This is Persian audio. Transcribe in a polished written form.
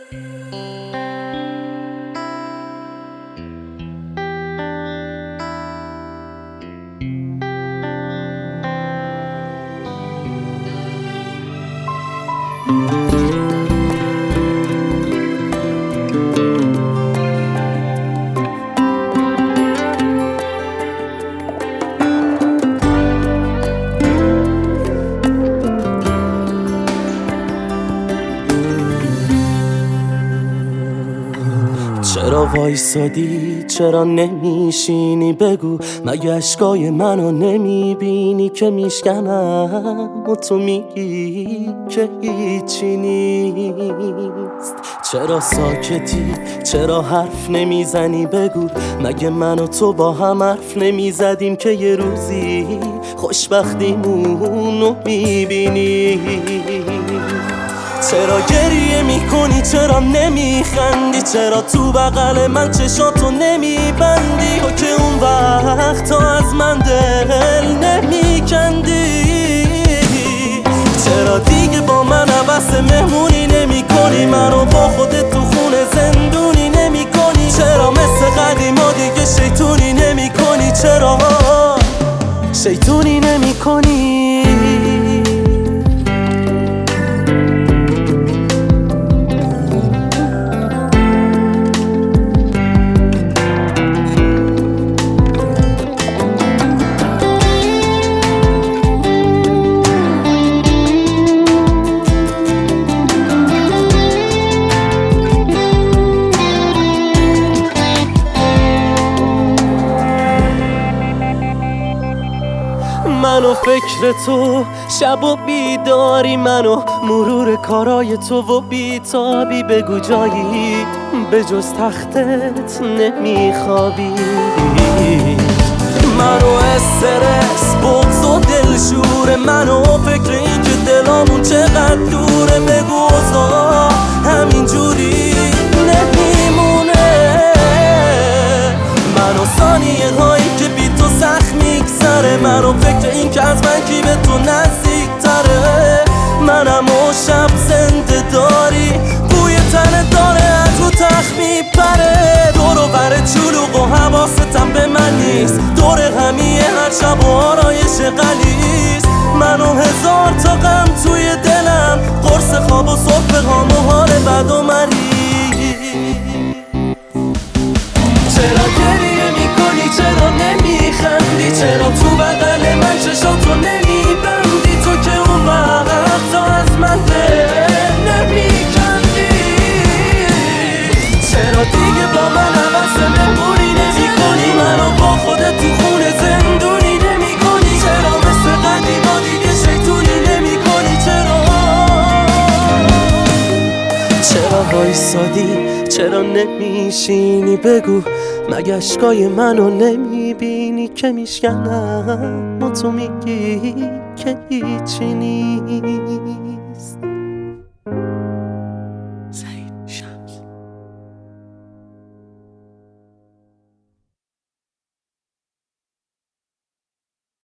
چرا وایسادی؟ چرا نمیشینی؟ بگو مگه اشکای منو نمیبینی که میشکنم و تو میگی که هیچی نیست؟ چرا ساکتی؟ چرا حرف نمیزنی؟ بگو مگه من و تو با هم حرف نمیزدیم که یه روزی خوشبختیمونو میبینی؟ چرا گریه میکنی؟ چرا نمیخندی؟ چرا تو بغل من چشاتو نمیبندی؟ تو که اون وقت تا از من دل نمیکندی؟ چرا دیگه با من عوض مهمونی نمی کنی؟ منو با خودت تو خونه زندونی نمی کنی؟ چرا مثل قدیما دیگه شیطونی نمی کنی؟ چرا شیطونی نمی کنی؟ منو فکر تو شب و بیداری، منو مرور کارای تو و بیتابی. بگو جایی به جز تختت نمیخوابی؟ منو استرس، بغض و دلشوره، منو فکر این که دلامون چقدر دوره. بگو اوضاع همینجوری نمیمونه؟ منو ثانیه هایی که بی تو سخت میگذره، منو فکر این که از من کی به تو نزدیک تره. منم و شب زنده داری، بوی تن داره از رو تخت میپره. دور و بر چلوق و حواستم به من نیست، دور همیه هر شب و آرایش غلیظ. منو هزار تا غم توی دلم، قرص خواب و صبح هام و حال بد و مریض. چرا گریه میکنی؟ چرا نمیخندی؟ چرا تو بغل من چشاتو نمیبندی؟ تو که اون وقت تا از من دل نمیکندی؟ چرا دیگه با من عوض مهمونی نمی کنی؟ منو با خودت تو خونه زندونی نمی کنی؟ چرا مثل قدیما دیگه شیطونی نمی کنی؟ چرا وایسادی؟ چرا نمیشینی؟ بگو مگه اشکای منو نمیبینی که میشکنم و تو میگی که هیچی نیست؟